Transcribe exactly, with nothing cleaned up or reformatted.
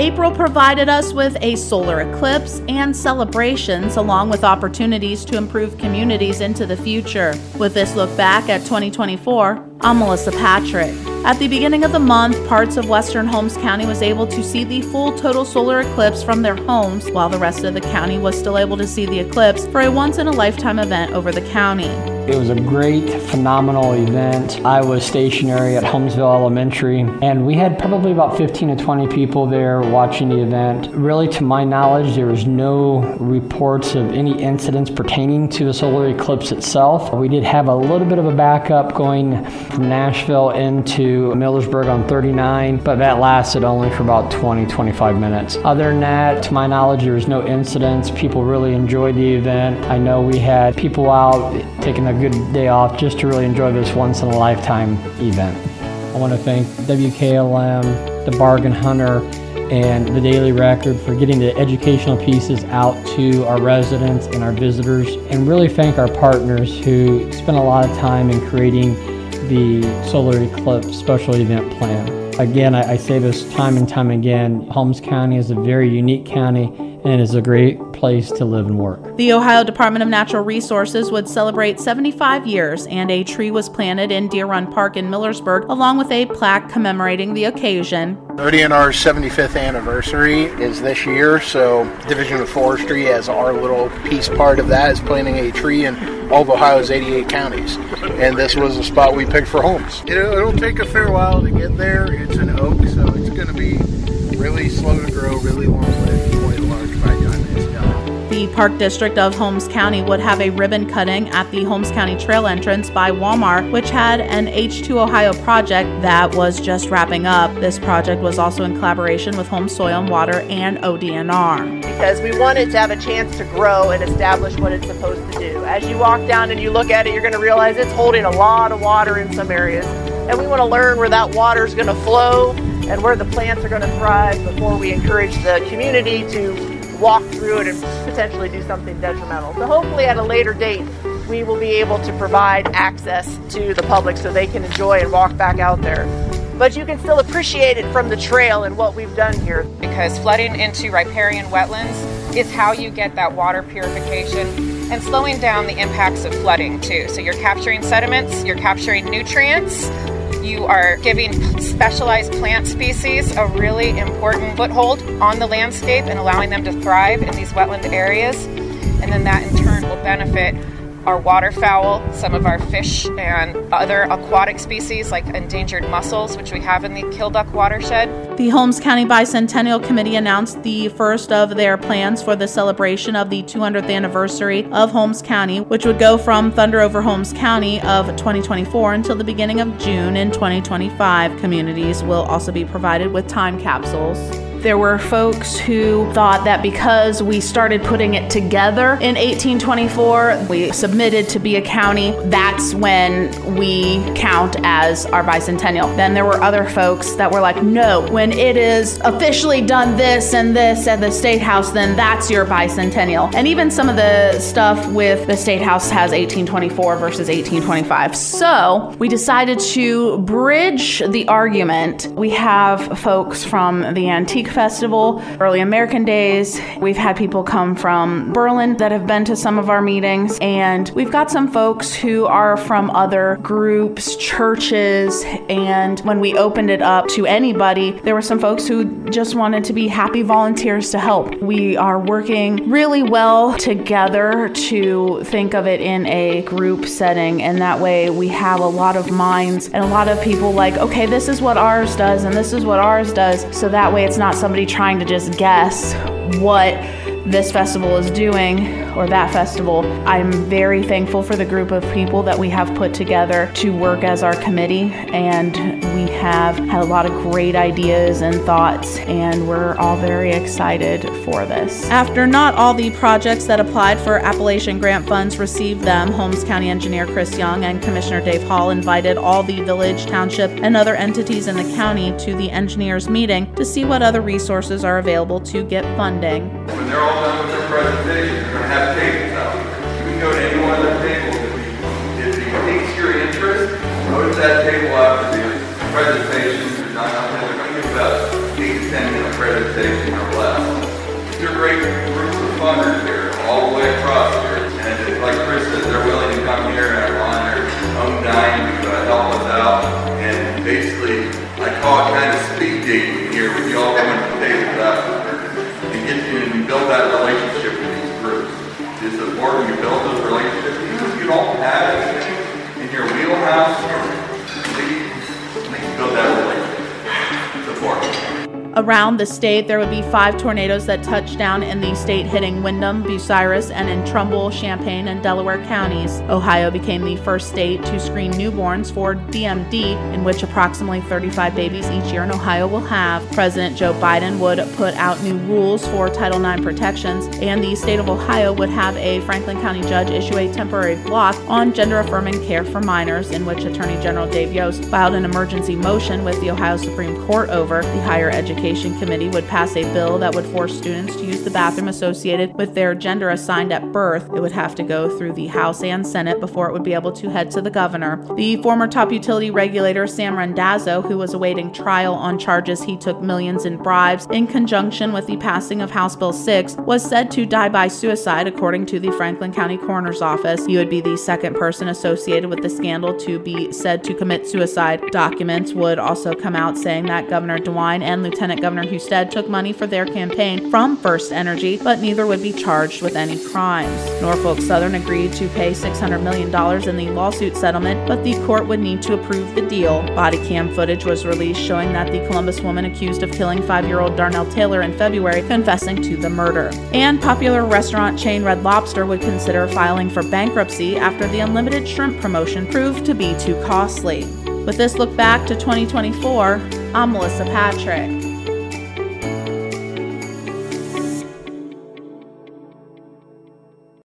April provided us with a solar eclipse and celebrations, along with opportunities to improve communities into the future. With this look back at twenty twenty-four, I'm Melissa Patrick. At the beginning of the month, parts of western Holmes County was able to see the full total solar eclipse from their homes, while the rest of the county was still able to see the eclipse for a once-in-a-lifetime event over the county. It was a great, phenomenal event. I was stationary at Holmesville Elementary, and we had probably about fifteen to twenty people there watching the event. Really, to my knowledge, there was no reports of any incidents pertaining to the solar eclipse itself. We did have a little bit of a backup going from Nashville into Millersburg on thirty-nine, but that lasted only for about twenty to twenty-five minutes. Other than that, to my knowledge, there was no incidents. People really enjoyed the event. I know we had people out taking a good day off just to really enjoy this once-in-a-lifetime event. I want to thank W K L M, the Bargain Hunter, and the Daily Record for getting the educational pieces out to our residents and our visitors, and really thank our partners who spent a lot of time in creating the solar eclipse special event plan. Again, I, I say this time and time again, Holmes County is a very unique county and is a great place to live and work. The Ohio Department of Natural Resources would celebrate seventy-five years, and a tree was planted in Deer Run Park in Millersburg, along with a plaque commemorating the occasion. O D N R's seventy-fifth anniversary is this year, so Division of Forestry, as our little piece part of that, is planting a tree in all of Ohio's eighty-eight counties. And this was a spot we picked for homes. It'll, it'll take a fair while to get there. It's an oak, so it's going to be really slow to grow, really long-lived, quite large by the time it's done. The Park District of Holmes County would have a ribbon cutting at the Holmes County Trail entrance by Walmart, which had an H two Ohio project that was just wrapping up. This project was also in collaboration with Holmes Soil and Water and O D N R. Because we want it to have a chance to grow and establish what it's supposed to do. As you walk down and you look at it, you're going to realize it's holding a lot of water in some areas. And we want to learn where that water is going to flow and where the plants are going to thrive before we encourage the community to walk through it and potentially do something detrimental. So hopefully at a later date, we will be able to provide access to the public so they can enjoy and walk back out there. But you can still appreciate it from the trail and what we've done here. Because flooding into riparian wetlands is how you get that water purification and slowing down the impacts of flooding too. So you're capturing sediments, you're capturing nutrients, you are giving specialized plant species a really important foothold on the landscape and allowing them to thrive in these wetland areas. And then that in turn will benefit our waterfowl, some of our fish and other aquatic species like endangered mussels, which we have in the Kilduck watershed. The Holmes County Bicentennial Committee announced the first of their plans for the celebration of the two hundredth anniversary of Holmes County, which would go from Thunder Over Holmes County of twenty twenty-four until the beginning of June in twenty twenty-five. Communities will also be provided with time capsules. There were folks who thought that because we started putting it together in eighteen twenty-four, we submitted to be a county, that's when we count as our bicentennial. Then there were other folks that were like, no, when it is officially done this and this at the State House, then that's your bicentennial. And even some of the stuff with the State House has eighteen twenty-four versus eighteen twenty-five. So we decided to bridge the argument. We have folks from the Antique Festival, Early American Days. We've had people come from Berlin that have been to some of our meetings, and we've got some folks who are from other groups, churches, and when we opened it up to anybody, there were some folks who just wanted to be happy volunteers to help. We are working really well together to think of it in a group setting, and that way we have a lot of minds and a lot of people like, okay, this is what ours does and this is what ours does, so that way it's not somebody trying to just guess what this festival is doing or that festival. I'm very thankful for the group of people that we have put together to work as our committee, and we have had a lot of great ideas and thoughts, and we're all very excited for this. After not all the projects that applied for Appalachian Grant funds received them, Holmes County Engineer Chris Young and Commissioner Dave Hall invited all the village, township, and other entities in the county to the engineers meeting to see what other resources are available to get funding. When they're all done with their presentation, they're going to have tables out. You can go to any one of their tables. If it piques your interest, go to that table after the presentation. They're not going to give about eight to ten minute presentation. house, they built that really before. Around the state, there would be five tornadoes that touched down in the state, hitting Windham, Bucyrus, and in Trumbull, Champaign, and Delaware counties. Ohio became the first state to screen newborns for D M D, in which approximately thirty-five babies each year in Ohio will have. President Joe Biden would put out new rules for Title nine protections, and the state of Ohio would have a Franklin County judge issue a temporary block on gender-affirming care for minors, in which Attorney General Dave Yost filed an emergency motion with the Ohio Supreme Court over. The Higher Education Committee would pass a bill that would force students to use the bathroom associated with their gender assigned at birth. It would have to go through the House and Senate before it would be able to head to the governor. The former top utility regulator Sam Randazzo, who was awaiting trial on charges he took millions in bribes in conjunction with the passing of House Bill six, was said to die by suicide, according to the Franklin County Coroner's Office. He would be the second person associated with the scandal to be said to commit suicide. Documents would also come out saying that Governor DeWine and Lieutenant Governor Husted took money for their campaign from First Energy, but neither would be charged with any crimes. Norfolk Southern agreed to pay six hundred million dollars in the lawsuit settlement, but the court would need to approve the deal. Body cam footage was released showing that the Columbus woman accused of killing five-year-old Darnell Taylor in February confessing to the murder. And popular restaurant chain Red Lobster would consider filing for bankruptcy after the unlimited shrimp promotion proved to be too costly. With this look back to twenty twenty-four, I'm Melissa Patrick.